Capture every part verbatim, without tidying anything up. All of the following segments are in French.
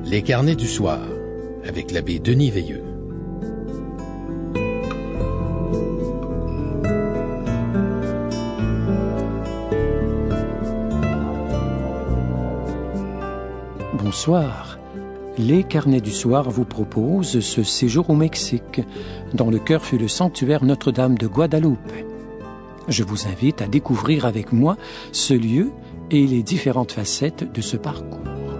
Les carnets du soir, avec l'abbé Denis Veilleux. Bonsoir. Les carnets du soir vous proposent ce séjour au Mexique, dont le cœur fut le sanctuaire Notre-Dame de Guadalupe. Je vous invite à découvrir avec moi ce lieu et les différentes facettes de ce parcours.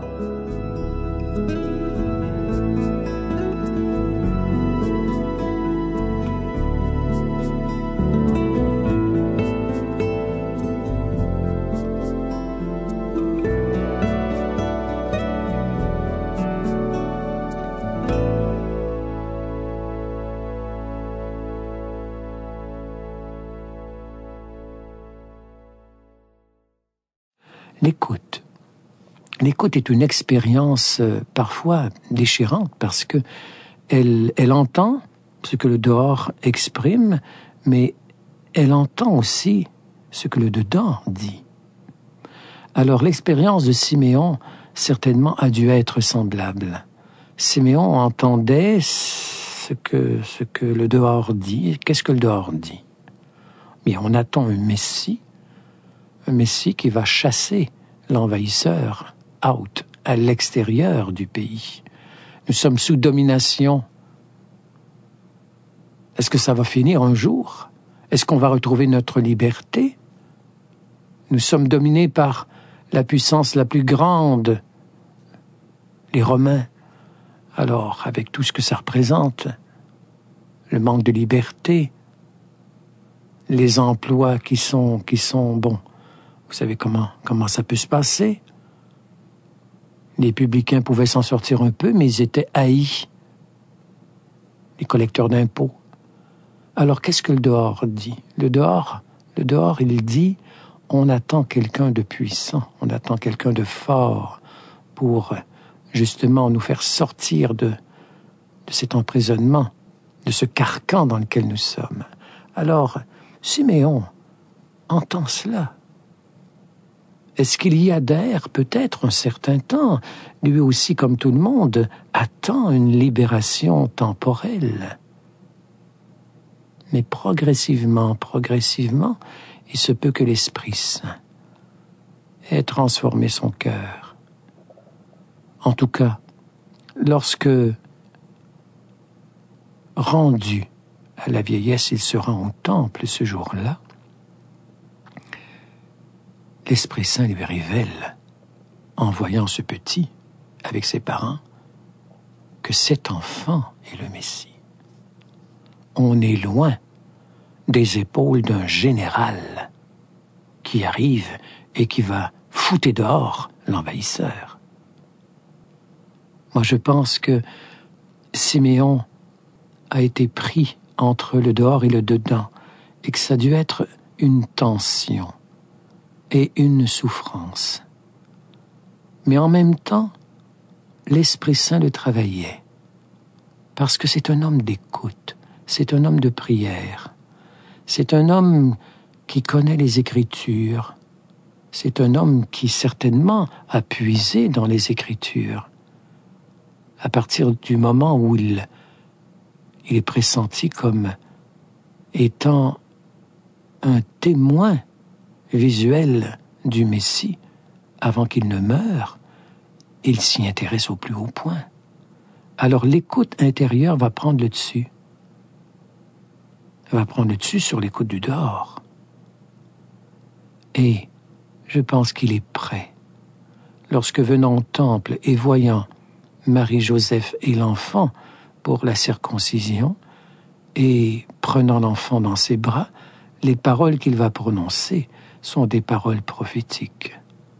L'écoute. L'écoute est une expérience euh, parfois déchirante parce que elle, elle entend ce que le dehors exprime, mais elle entend aussi ce que le dedans dit. Alors l'expérience de Siméon certainement a dû être semblable. Siméon entendait ce que, ce que le dehors dit. Qu'est-ce que le dehors dit? Mais on attend un Messie, un Messie qui va chasser l'envahisseur out, à l'extérieur du pays. Nous sommes sous domination. Est-ce que ça va finir un jour? Est-ce qu'on va retrouver notre liberté? Nous sommes dominés par la puissance la plus grande, les Romains. Alors, avec tout ce que ça représente, le manque de liberté, les emplois qui sont, qui sont bons, vous savez comment, comment ça peut se passer? Les publicains pouvaient s'en sortir un peu, mais ils étaient haïs. Les collecteurs d'impôts. Alors, qu'est-ce que le dehors dit? Le dehors, le dehors, il dit, on attend quelqu'un de puissant, on attend quelqu'un de fort pour, justement, nous faire sortir de, de cet emprisonnement, de ce carcan dans lequel nous sommes. Alors, Siméon entend cela. Est-ce qu'il y adhère peut-être un certain temps? Lui aussi, comme tout le monde, attend une libération temporelle. Mais progressivement, progressivement, il se peut que l'Esprit Saint ait transformé son cœur. En tout cas, lorsque, rendu à la vieillesse, il se rend au temple ce jour-là, l'Esprit Saint lui révèle, en voyant ce petit, avec ses parents, que cet enfant est le Messie. On est loin des épaules d'un général qui arrive et qui va foutre dehors l'envahisseur. Moi, je pense que Siméon a été pris entre le dehors et le dedans et que ça a dû être une tension et une souffrance. Mais en même temps, l'Esprit Saint le travaillait, parce que c'est un homme d'écoute, c'est un homme de prière, c'est un homme qui connaît les Écritures, c'est un homme qui certainement a puisé dans les Écritures, à partir du moment où il, il est pressenti comme étant un témoin visuel du Messie, avant qu'il ne meure, il s'y intéresse au plus haut point. Alors l'écoute intérieure va prendre le dessus. Elle va prendre le dessus sur l'écoute du dehors. Et je pense qu'il est prêt. Lorsque venant au temple et voyant Marie-Joseph et l'enfant pour la circoncision, et prenant l'enfant dans ses bras, les paroles qu'il va prononcer sont des paroles prophétiques.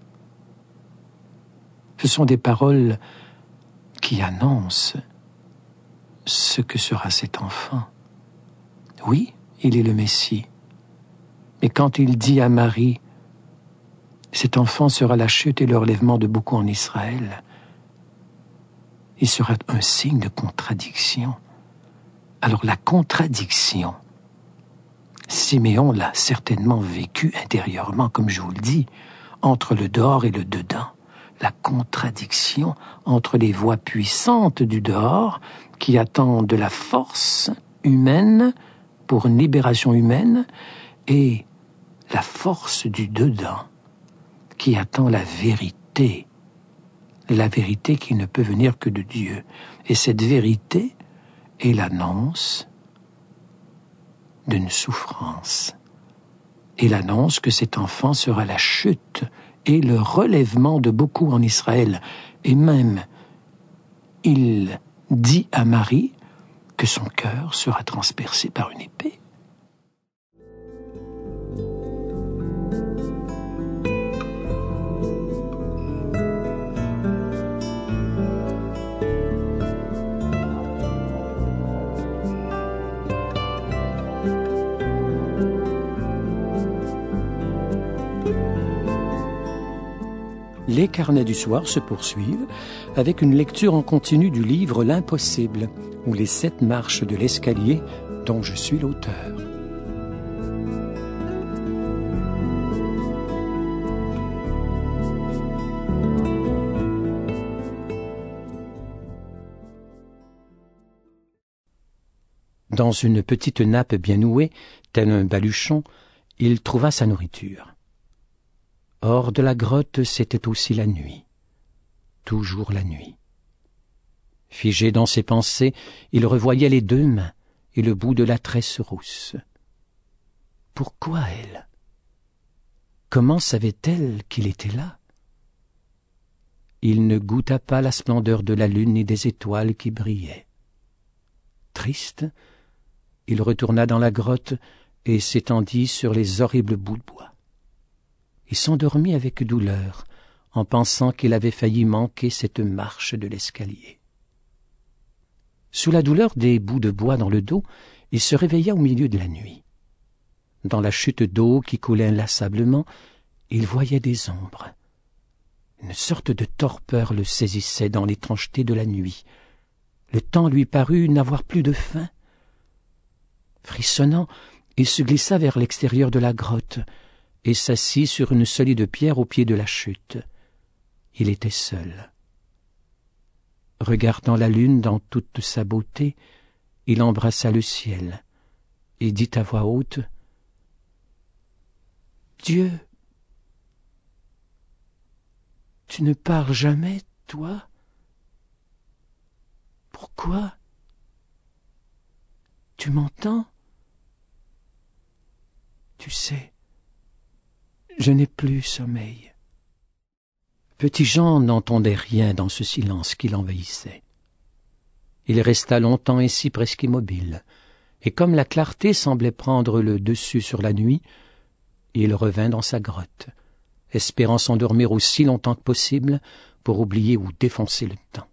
Ce sont des paroles qui annoncent ce que sera cet enfant. Oui, il est le Messie. Mais quand il dit à Marie, cet enfant sera la chute et le relèvement de beaucoup en Israël, il sera un signe de contradiction. Alors la contradiction, Siméon l'a certainement vécu intérieurement, comme je vous le dis, entre le dehors et le dedans. la contradiction entre les voix puissantes du dehors qui attendent de la force humaine pour une libération humaine et la force du dedans qui attend la vérité, la vérité qui ne peut venir que de Dieu. Et cette vérité est l'annonce d'une souffrance et l'annonce que cet enfant sera la chute et le relèvement de beaucoup en Israël. Et même, il dit à Marie que son cœur sera transpercé par une épée. Les carnets du soir se poursuivent avec une lecture en continu du livre L'Impossible, ou les sept marches de l'escalier dont je suis l'auteur. Dans une petite nappe bien nouée, tel un baluchon, il trouva sa nourriture. Hors de la grotte, c'était aussi la nuit. Toujours la nuit. Figé dans ses pensées, il revoyait les deux mains et le bout de la tresse rousse. Pourquoi elle? Comment savait-elle qu'il était là? Il ne goûta pas la splendeur de la lune ni des étoiles qui brillaient. Triste, il retourna dans la grotte et s'étendit sur les horribles bouts de bois. Il s'endormit avec douleur, en pensant qu'il avait failli manquer cette marche de l'escalier. Sous la douleur des bouts de bois dans le dos, il se réveilla au milieu de la nuit. Dans la chute d'eau qui coulait inlassablement, il voyait des ombres. Une sorte de torpeur le saisissait dans l'étrangeté de la nuit. Le temps lui parut n'avoir plus de fin. Frissonnant, il se glissa vers l'extérieur de la grotte et s'assit sur une solide pierre au pied de la chute. Il était seul. Regardant la lune dans toute sa beauté, il embrassa le ciel et dit à voix haute : « Dieu, tu ne parles jamais, toi ? Pourquoi ? Tu m'entends ? Tu sais, je n'ai plus sommeil. » Petit Jean n'entendait rien dans ce silence qui l'envahissait. Il resta longtemps ainsi presque immobile, et comme la clarté semblait prendre le dessus sur la nuit, il revint dans sa grotte, espérant s'endormir aussi longtemps que possible pour oublier ou défoncer le temps.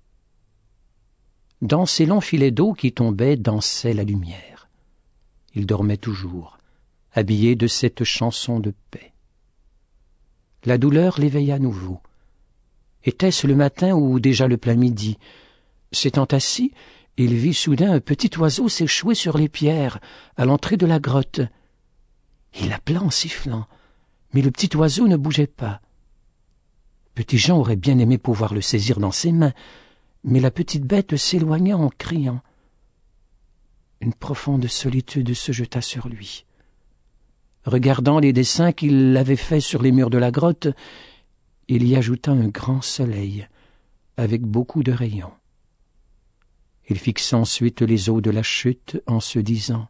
Dans ces longs filets d'eau qui tombaient dansait la lumière. Il dormait toujours, habillé de cette chanson de paix. La douleur l'éveilla à nouveau. Était-ce le matin ou déjà le plein midi? S'étant assis, il vit soudain un petit oiseau s'échouer sur les pierres, à l'entrée de la grotte. Il l'appela en sifflant, mais le petit oiseau ne bougeait pas. Petit Jean aurait bien aimé pouvoir le saisir dans ses mains, mais la petite bête s'éloigna en criant. Une profonde solitude se jeta sur lui. Regardant les dessins qu'il avait faits sur les murs de la grotte, il y ajouta un grand soleil, avec beaucoup de rayons. Il fixa ensuite les eaux de la chute en se disant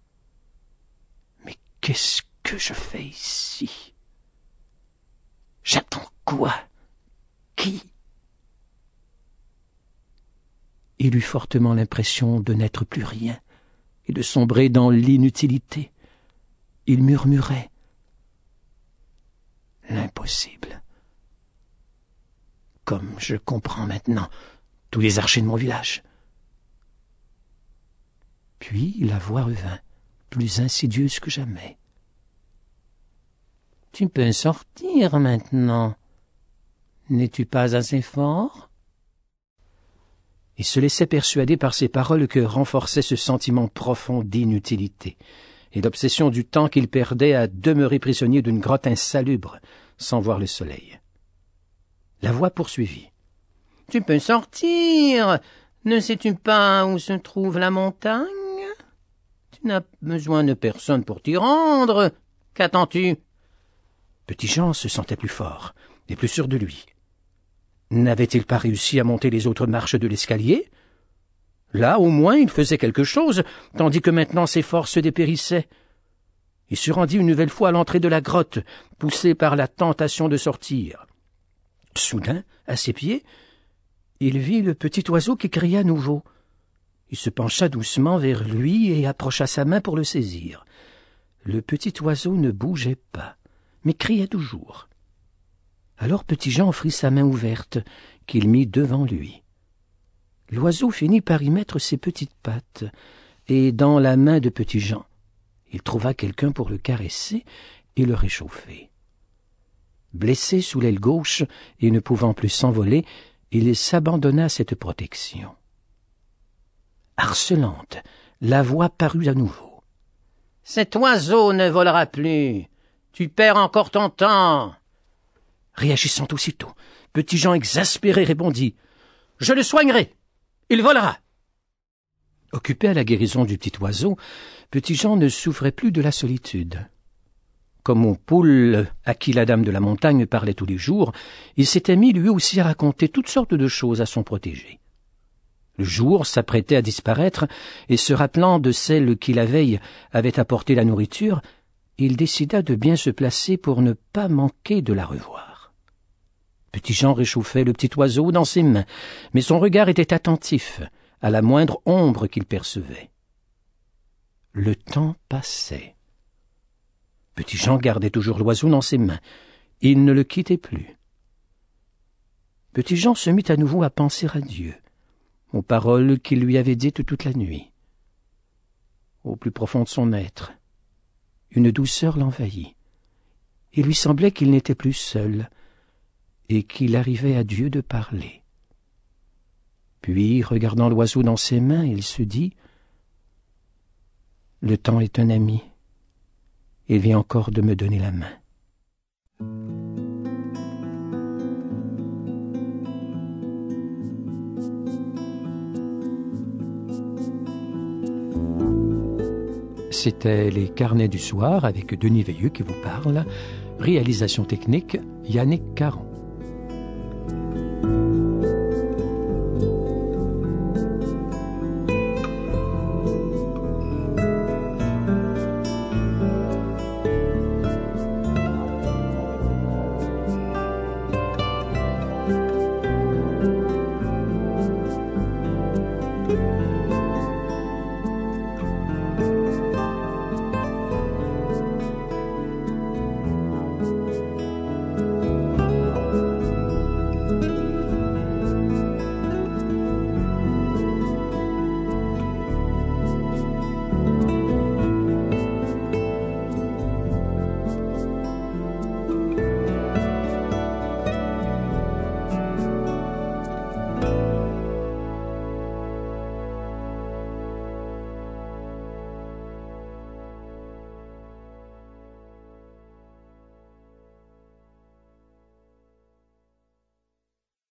« Mais qu'est-ce que je fais ici? J'attends quoi? Qui ?» Il eut fortement l'impression de n'être plus rien et de sombrer dans l'inutilité. Il murmurait « L'impossible. Comme je comprends maintenant tous les archers de mon village. » Puis la voix revint, plus insidieuse que jamais. « Tu peux sortir maintenant. N'es-tu pas assez fort ?» Il se laissait persuader par ces paroles que renforçait ce sentiment profond d'inutilité et l'obsession du temps qu'il perdait à demeurer prisonnier d'une grotte insalubre sans voir le soleil. La voix poursuivit. « Tu peux sortir. Ne sais-tu pas où se trouve la montagne? Tu n'as besoin de personne pour t'y rendre. Qu'attends-tu » Petit Jean se sentait plus fort et plus sûr de lui. N'avait-il pas réussi à monter les autres marches de l'escalier? Là, au moins, il faisait quelque chose, tandis que maintenant ses forces dépérissaient. Il se rendit une nouvelle fois à l'entrée de la grotte, poussé par la tentation de sortir. Soudain, à ses pieds, il vit le petit oiseau qui criait à nouveau. Il se pencha doucement vers lui et approcha sa main pour le saisir. Le petit oiseau ne bougeait pas, mais criait toujours. Alors Petit Jean offrit sa main ouverte, qu'il mit devant lui. L'oiseau finit par y mettre ses petites pattes, et dans la main de Petit Jean, il trouva quelqu'un pour le caresser et le réchauffer. Blessé sous l'aile gauche et ne pouvant plus s'envoler, il s'abandonna à cette protection. Harcelante, la voix parut à nouveau. « Cet oiseau ne volera plus. Tu perds encore ton temps. » Réagissant aussitôt, Petit Jean exaspéré répondit. « Je le soignerai. Il volera. » Occupé à la guérison du petit oiseau, Petit Jean ne souffrait plus de la solitude. Comme au poule à qui la dame de la montagne parlait tous les jours, il s'était mis lui aussi à raconter toutes sortes de choses à son protégé. Le jour s'apprêtait à disparaître, et se rappelant de celle qui la veille avait apporté la nourriture, il décida de bien se placer pour ne pas manquer de la revoir. Petit Jean réchauffait le petit oiseau dans ses mains, mais son regard était attentif à la moindre ombre qu'il percevait. Le temps passait. Petit Jean gardait toujours l'oiseau dans ses mains. Il ne le quittait plus. Petit Jean se mit à nouveau à penser à Dieu, aux paroles qu'il lui avait dites toute la nuit. Au plus profond de son être, une douceur l'envahit. Il lui semblait qu'il n'était plus seul et qu'il arrivait à Dieu de parler. Puis, regardant l'oiseau dans ses mains, il se dit « Le temps est un ami. Il vient encore de me donner la main. » C'était les Carnets du soir avec Denis Veilleux qui vous parle. Réalisation technique, Yannick Caron.